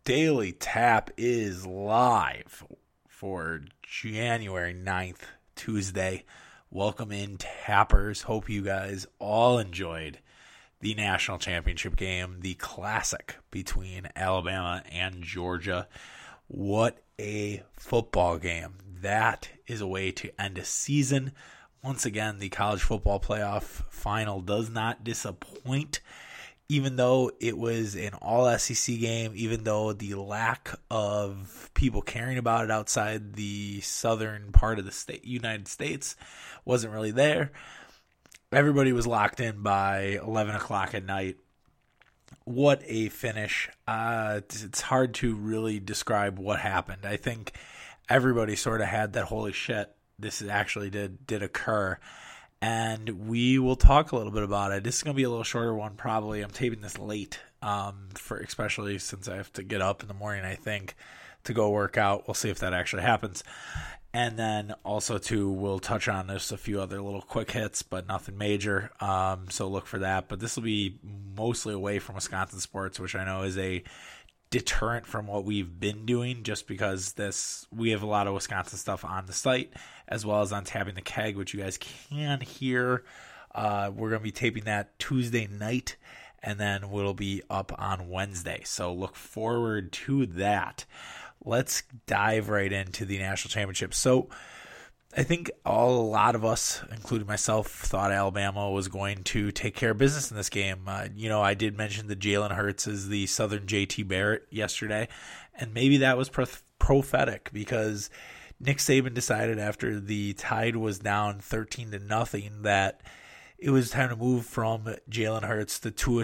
Daily Tap is live for January 9th, Tuesday. Welcome in, Tappers. Hope you guys all enjoyed the national championship game, the classic between Alabama and Georgia. What a football game. That is a way to end a season. Once again, the college football playoff final does not disappoint. Even though it was an all-SEC game, even though the lack of people caring about it outside the southern part of the United States wasn't really there, everybody was locked in by 11 o'clock at night. What a finish. It's hard to really describe what happened. I think everybody sort of had that holy shit, this actually did occur. And we will talk a little bit about it. This is going to be a little shorter one probably. I'm taping this late, especially since I have to get up in the morning, I think, to go work out. We'll see if that actually happens. And then also, too, we'll touch on just a few other little quick hits, but nothing major. So look for that. But this will be mostly away from Wisconsin sports, which I know is a deterrent from what we've been doing, just because we have a lot of Wisconsin stuff on the site as well as on Tapping the Keg, which you guys can hear. We're going to be taping that Tuesday night, and then it'll be up on Wednesday. So look forward to that. Let's dive right into the national championship. So I think a lot of us, including myself, thought Alabama was going to take care of business in this game. I did mention that Jalen Hurts is the Southern J.T. Barrett yesterday, and maybe that was prophetic because Nick Saban decided after the Tide was down 13-0 that it was time to move from Jalen Hurts to Tua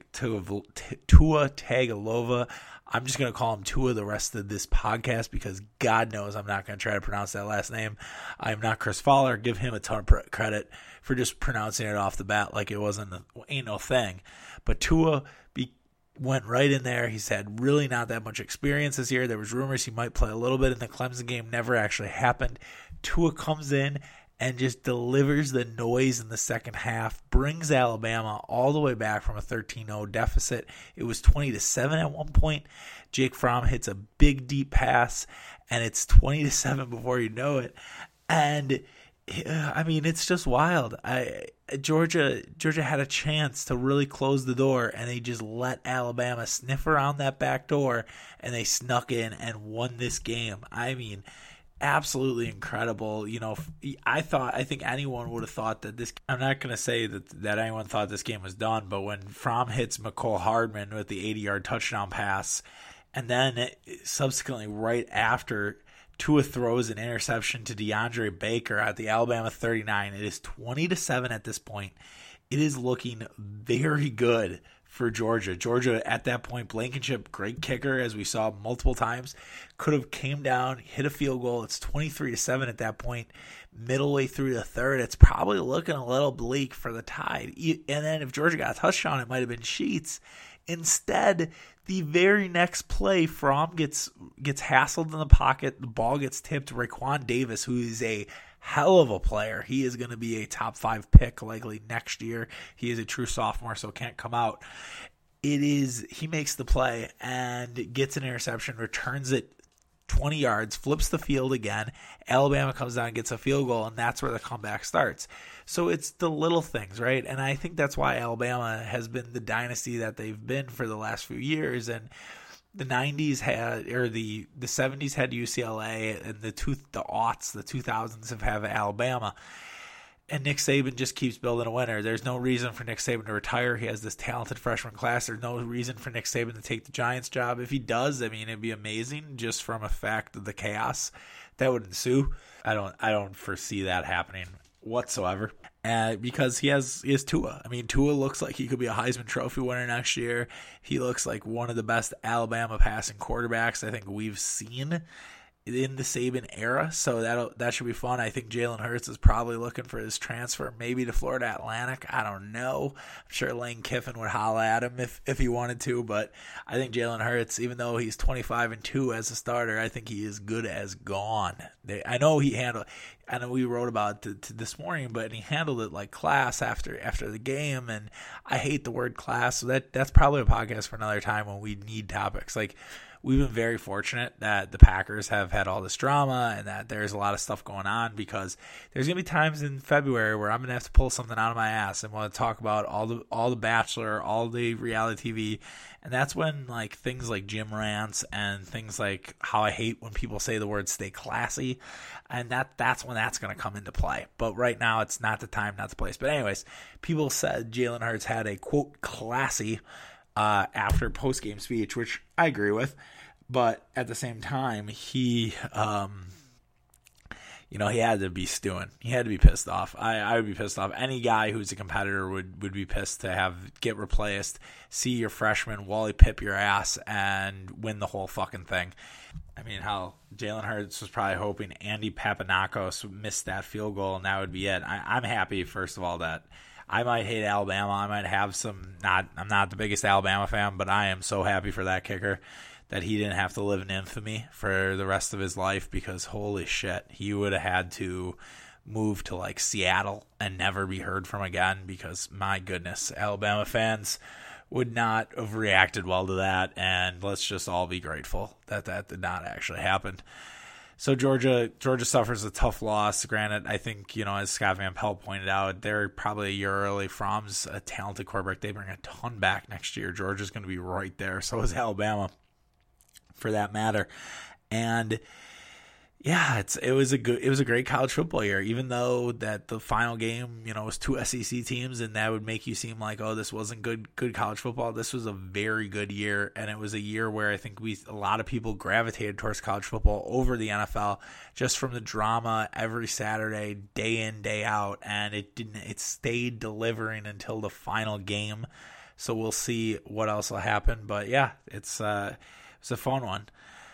Tagovailoa. I'm just going to call him Tua the rest of this podcast because God knows I'm not going to try to pronounce that last name. I'm not Chris Fowler. Give him a ton of credit for just pronouncing it off the bat like it ain't no thing. But Tua went right in there. He's had really not that much experience this year. There was rumors he might play a little bit in the Clemson game. Never actually happened. Tua comes in and just delivers the noise in the second half, brings Alabama all the way back from a 13-0 deficit. It was 20-7 at one point. Jake Fromm hits a big deep pass, and it's 20-7 before you know it. And I mean, it's just wild. Georgia had a chance to really close the door, and they just let Alabama sniff around that back door, and they snuck in and won this game. I mean, absolutely incredible. I think anyone would have thought that this. I'm not going to say that anyone thought this game was done, but when Fromm hits McCole Hardman with the 80-yard touchdown pass, and then subsequently right after, Tua throws an interception to DeAndre Baker at the Alabama 39. It is 20-7 at this point. It is looking very good for Georgia. Georgia at that point, Blankenship, great kicker, as we saw multiple times, could have came down, hit a field goal. It's 23-7 at that point. Middle way through the third, it's probably looking a little bleak for the Tide. And then if Georgia got a touchdown, it might have been Sheets. Instead, the very next play, Fromm gets hassled in the pocket. The ball gets tipped to Raekwon Davis, who is a hell of a player. He is going to be a top 5 pick likely next year. He is a true sophomore, so can't come out. He makes the play and gets an interception, returns it 20 yards, flips the field again. Alabama comes down and gets a field goal, and that's where the comeback starts. So it's the little things, right? And I think that's why Alabama has been the dynasty that they've been for the last few years. And the 90s had, or the 70s had UCLA, and the 2000s have Alabama. And Nick Saban just keeps building a winner. There's no reason for Nick Saban to retire. He has this talented freshman class. There's no reason for Nick Saban to take the Giants job. If he does, I mean, it'd be amazing just from a fact of the chaos that would ensue. I don't foresee that happening whatsoever. Because he has Tua. I mean, Tua looks like he could be a Heisman Trophy winner next year. He looks like one of the best Alabama passing quarterbacks I think we've seen in the Saban era, so that should be fun. I think Jalen Hurts is probably looking for his transfer, maybe to Florida Atlantic. I don't know. I'm sure Lane Kiffin would holla at him if he wanted to, but I think Jalen Hurts, even though he's 25-2 as a starter, I think he is good as gone. I know we wrote about it this morning, but he handled it like class after the game, and I hate the word class, so that's probably a podcast for another time when we need topics. Like, we've been very fortunate that the Packers have had all this drama and that there's a lot of stuff going on, because there's going to be times in February where I'm going to have to pull something out of my ass and want to talk about all the Bachelor, all the reality TV. And that's when like things like gym rants and things like how I hate when people say the word stay classy, and that's when that's going to come into play. But right now it's not the time, not the place. But anyways, people said Jalen Hurts had a quote classy after post-game speech, which I agree with. But at the same time, he he had to be stewing. He had to be pissed off. I would be pissed off. Any guy who's a competitor would be pissed to get replaced, see your freshman Wally Pipp your ass, and win the whole fucking thing. I mean, how Jalen Hurts was probably hoping Andy Papanakos missed that field goal, and that would be it. I'm happy, first of all, that I might hate Alabama. I might have I'm not the biggest Alabama fan, but I am so happy for that kicker that he didn't have to live in infamy for the rest of his life, because holy shit, he would have had to move to like Seattle and never be heard from again, because my goodness, Alabama fans would not have reacted well to that, and let's just all be grateful that did not actually happen. So Georgia suffers a tough loss. Granted, I think, as Scott Van Pelt pointed out, they're probably a year early. Fromm's a talented quarterback. They bring a ton back next year. Georgia's going to be right there. So is Alabama, for that matter. And yeah, it was a great college football year, even though that the final game, was two SEC teams, and that would make you seem like, oh, this wasn't good college football. This was a very good year, and it was a year where I think a lot of people gravitated towards college football over the NFL, just from the drama every Saturday, day in, day out, and it stayed delivering until the final game. So we'll see what else will happen, but yeah, it's a fun one.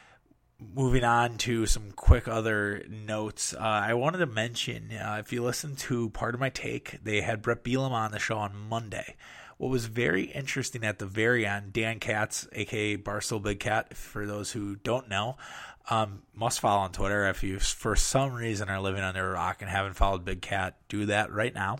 Moving on to some quick other notes, I wanted to mention, if you listen to Part of My Take, they had Brett Bielema on the show on Monday. What was very interesting at the very end, Dan Katz, a.k.a. Barstool Big Cat, for those who don't know, must follow on Twitter. If you, for some reason, are living under a rock and haven't followed Big Cat, do that right now.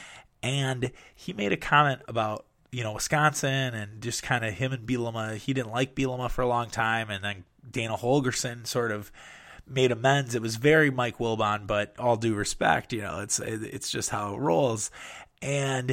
And he made a comment about Wisconsin and just kind of him and Bielema. He didn't like Bielema for a long time, and then Dana Holgorsen sort of made amends. It was very Mike Wilbon, but all due respect, it's just how it rolls. And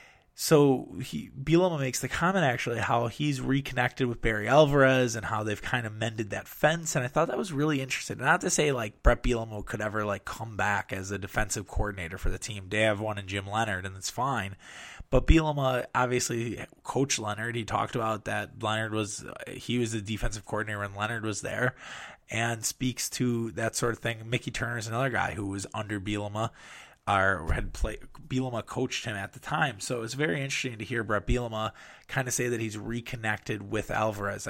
so Bielema makes the comment actually how he's reconnected with Barry Alvarez and how they've kind of mended that fence. And I thought that was really interesting. Not to say like Brett Bielema could ever like come back as a defensive coordinator for the team. They have one in Jim Leonard, and it's fine. But Bielema obviously coached Leonard. He talked about that Leonard was the defensive coordinator when Leonard was there, and speaks to that sort of thing. Mickey Turner is another guy who was under Bielema, or had played. Bielema coached him at the time. So it's very interesting to hear Brett Bielema kind of say that he's reconnected with Alvarez.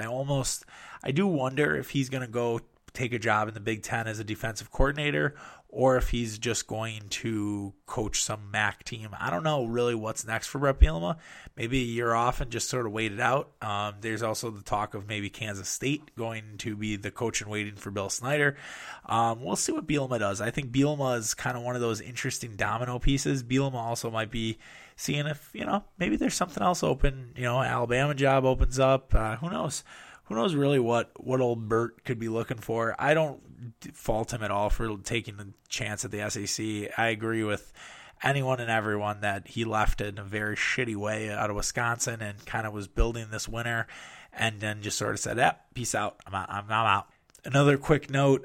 I do wonder if he's going to go take a job in the Big Ten as a defensive coordinator, or if he's just going to coach some MAC team. I don't know really what's next for Brett Bielema. Maybe a year off and just sort of wait it out. There's also the talk of maybe Kansas State going to be the coach in waiting for Bill Snyder. We'll see what Bielema does. I think Bielema is kind of one of those interesting domino pieces. Bielema also might be seeing if, maybe there's something else open. Alabama job opens up. Who knows? Who knows really what old Bert could be looking for. I don't fault him at all for taking the chance at the SEC. I agree with anyone and everyone that he left in a very shitty way out of Wisconsin and kind of was building this winner, and then just sort of said, peace out. I'm out. Another quick note,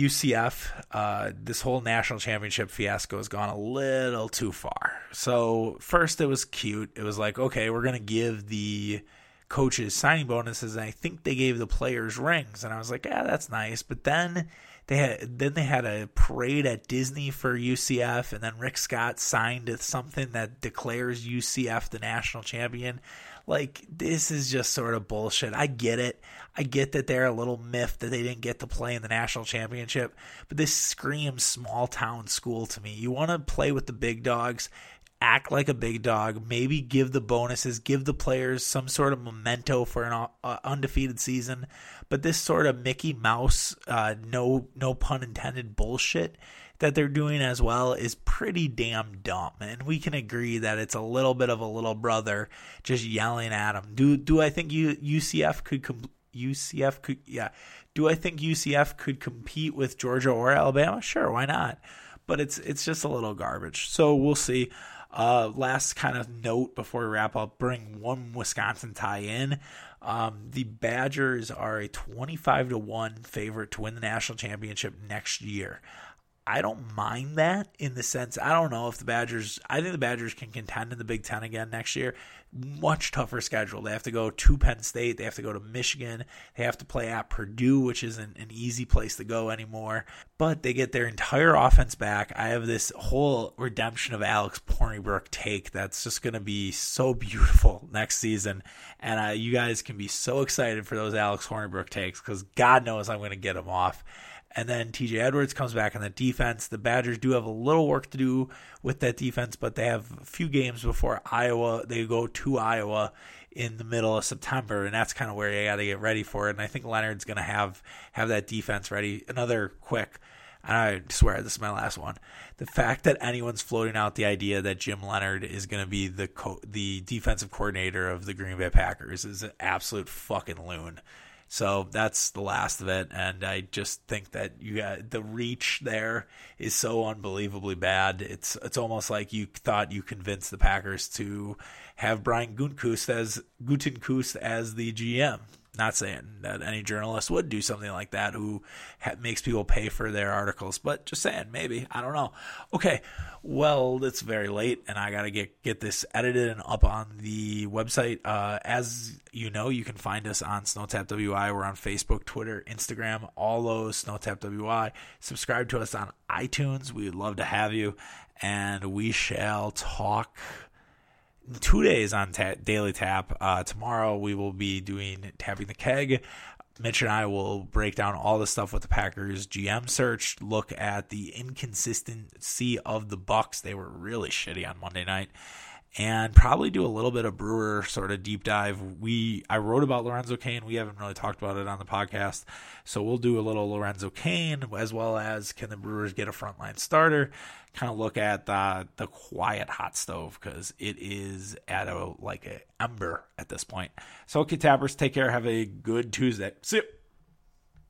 UCF, this whole national championship fiasco has gone a little too far. So first it was cute. It was like, okay, we're going to give the coaches signing bonuses, and I think they gave the players rings, and I was like, that's nice. But then they had a parade at Disney for UCF, and then Rick Scott signed something that declares UCF the national champion. Like, this is just sort of bullshit. I get it. I get that they're a little miffed that they didn't get to play in the national championship, but this screams small town school to me. You want to play with the big dogs, act like a big dog, maybe give the bonuses, give the players some sort of memento for an undefeated season. But this sort of Mickey Mouse, no pun intended bullshit that they're doing as well is pretty damn dumb. And we can agree that it's a little bit of a little brother just yelling at them. Do I think UCF could UCF could, Do I think UCF could compete with Georgia or Alabama? Sure, why not? But it's just a little garbage. So we'll see. Last kind of note before we wrap up, bring one Wisconsin tie in. The Badgers are a 25-1 favorite to win the national championship next year. I don't mind that in the sense, I don't know if I think the Badgers can contend in the Big Ten again next year. Much tougher schedule. They have to go to Penn State. They have to go to Michigan. They have to play at Purdue, which isn't an easy place to go anymore. But they get their entire offense back. I have this whole redemption of Alex Hornibrook take that's just going to be so beautiful next season. And you guys can be so excited for those Alex Hornibrook takes because God knows I'm going to get them off. And then TJ Edwards comes back on the defense. The Badgers do have a little work to do with that defense, but they have a few games before Iowa. They go to Iowa in the middle of September, and that's kind of where you got to get ready for it. And I think Leonard's going to have that defense ready. Another quick, I swear this is my last one. The fact that anyone's floating out the idea that Jim Leonard is going to be the defensive coordinator of the Green Bay Packers is an absolute fucking loon. So that's the last of it, and I just think that the reach there is so unbelievably bad. It's almost like you thought you convinced the Packers to have Brian Gutekunst as the GM. Not saying that any journalist would do something like that who makes people pay for their articles, but just saying, maybe. I don't know. Okay, well, it's very late, and I got to get this edited and up on the website. As you know, you can find us on SnowTap WI. We're on Facebook, Twitter, Instagram, all those, SnowTap WI. Subscribe to us on iTunes. We would love to have you, and we shall talk 2 days on Daily Tap. Tomorrow we will be doing Tapping the Keg. Mitch and I will break down all the stuff with the Packers GM search, look at the inconsistency of the Bucs. They were really shitty on Monday night. And probably do a little bit of Brewer sort of deep dive. I wrote about Lorenzo Cain. We haven't really talked about it on the podcast. So we'll do a little Lorenzo Cain, as well as can the Brewers get a frontline starter. Kind of look at the quiet hot stove, because it is at an ember at this point. So, okay, Tappers, take care. Have a good Tuesday. See you.